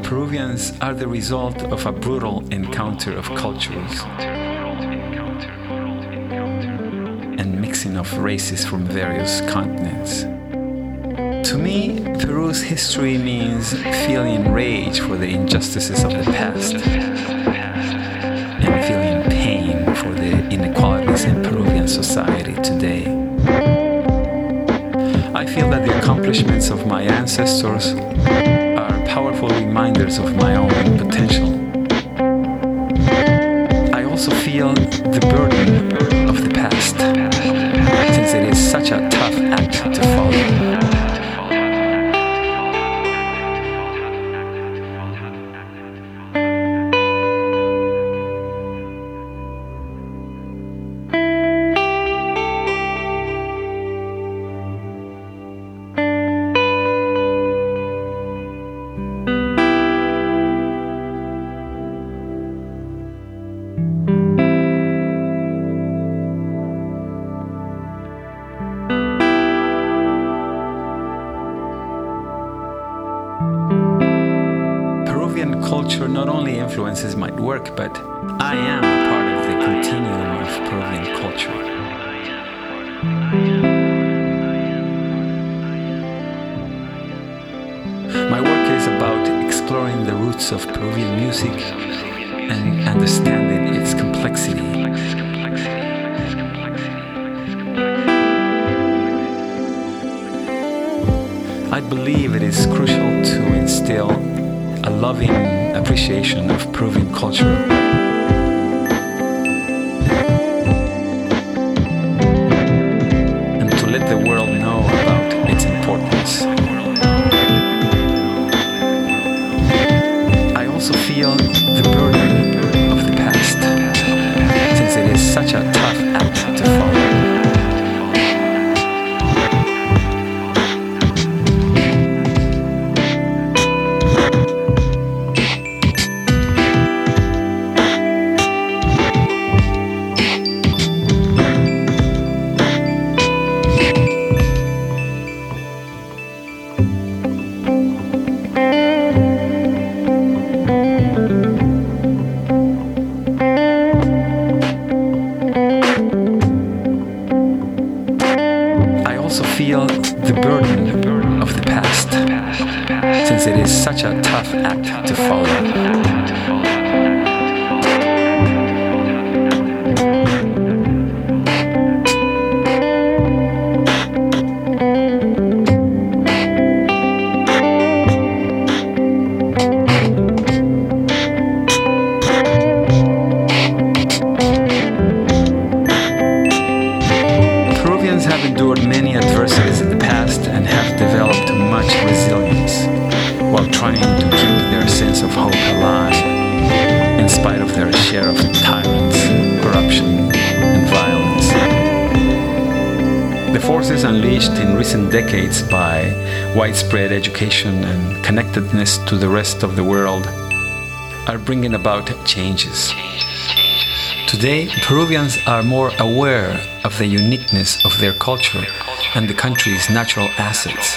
Peruvians are the result of a brutal encounter of cultures and mixing of races from various continents. To me, Peru's history means feeling rage for the injustices of the past and feeling pain for the inequalities in Peruvian society today. I feel that the accomplishments of my ancestors are powerful reminders of my own potential. I also feel the burden of the past, since it is such a tough act to follow. Peruvian culture not only influences my work, but I am a part of the continuum of Peruvian culture. My work is about exploring the roots of Peruvian music and understanding its complexity. I believe it is crucial to instill a loving appreciation of Peruvian culture. And to let the world know about its importance. I also feel the burden of the past, since it is such a tough act to follow. Feel the burden of the past, since it is such a tough act to follow. Peruvians have endured many adversities in the past and have developed much resilience while trying to keep their sense of hope alive in spite of their share of tyrants, corruption, and violence. The forces unleashed in recent decades by widespread education and connectedness to the rest of the world are bringing about changes. Today, Peruvians are more aware of the uniqueness of their culture and the country's natural assets.